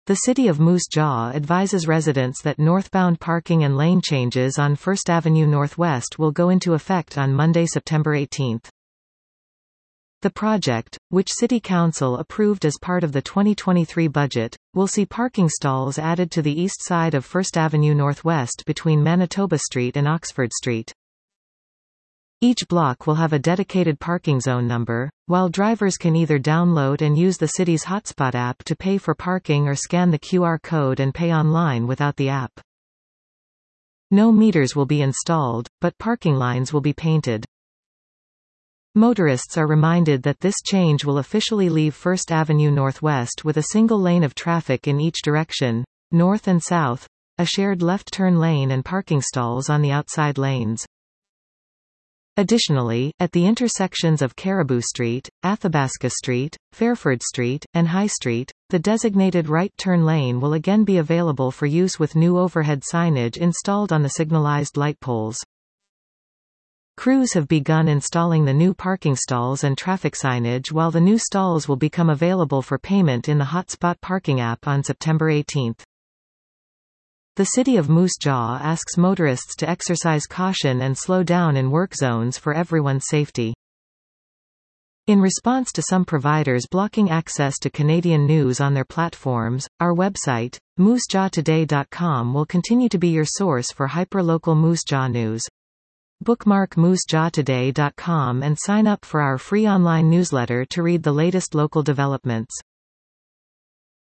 The City of Moose Jaw advises residents that northbound parking and lane changes on First Avenue Northwest will go into effect on Monday, September 18. The project, which City Council approved as part of the 2023 budget, will see parking stalls added to the east side of First Avenue Northwest between Manitoba Street and Oxford Street. Each block will have a dedicated parking zone number, while drivers can either download and use the city's Hotspot app to pay for parking or scan the QR code and pay online without the app. No meters will be installed, but parking lines will be painted. Motorists are reminded that this change will officially leave First Avenue Northwest with a single lane of traffic in each direction, north and south, a shared left turn lane and parking stalls on the outside lanes. Additionally, at the intersections of Caribou Street, Athabasca Street, Fairford Street, and High Street, the designated right turn lane will again be available for use with new overhead signage installed on the signalized light poles. Crews have begun installing the new parking stalls and traffic signage, while the new stalls will become available for payment in the Hotspot parking app on September 18. The City of Moose Jaw asks motorists to exercise caution and slow down in work zones for everyone's safety. In response to some providers blocking access to Canadian news on their platforms, our website, moosejawtoday.com, will continue to be your source for hyperlocal Moose Jaw news. Bookmark moosejawtoday.com and sign up for our free online newsletter to read the latest local developments.